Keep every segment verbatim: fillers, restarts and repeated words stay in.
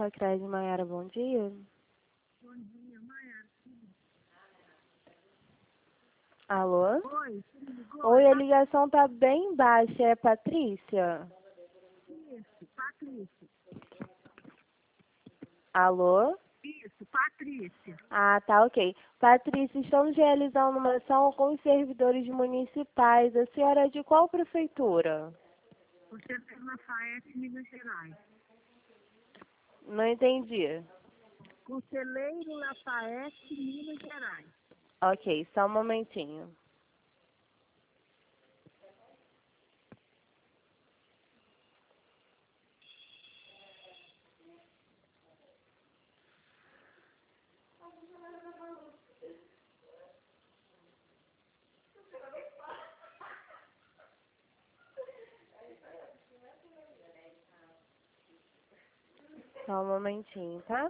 Racred, Maiara, bom dia. Bom dia, Maiara. Alô? Oi, você me ligou? Oi, a ligação tá bem baixa, é Patrícia? Isso, Patrícia. Alô? Isso, Patrícia. Ah, tá, ok. Patrícia, estamos realizando uma ação com os servidores municipais. A senhora é de qual prefeitura? Você fez na FAES, Minas Gerais. Não entendi. Conselheiro Lafayette, Minas Gerais. Ok, só um momentinho. Só um momentinho, tá?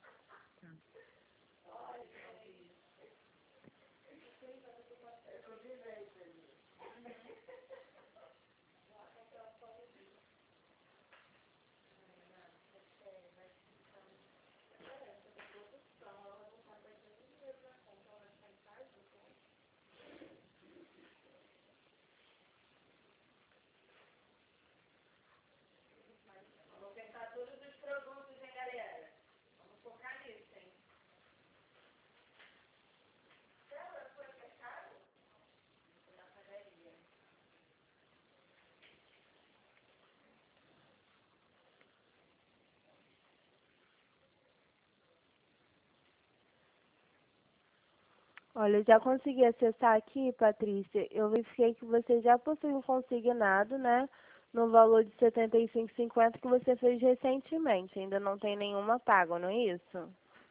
Olha, eu já consegui acessar aqui, Patrícia. Eu verifiquei que você já possui um consignado, né? No valor de setenta e cinco reais e cinquenta centavos que você fez recentemente. Ainda não tem nenhuma paga, não é isso?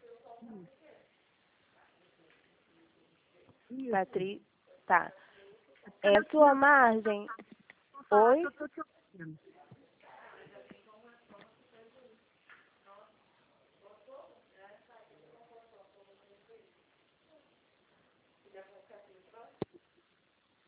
Isso. Patrícia, tá. É Cadê a sua margem? Vou falar que Oi? eu tô te ouvindo.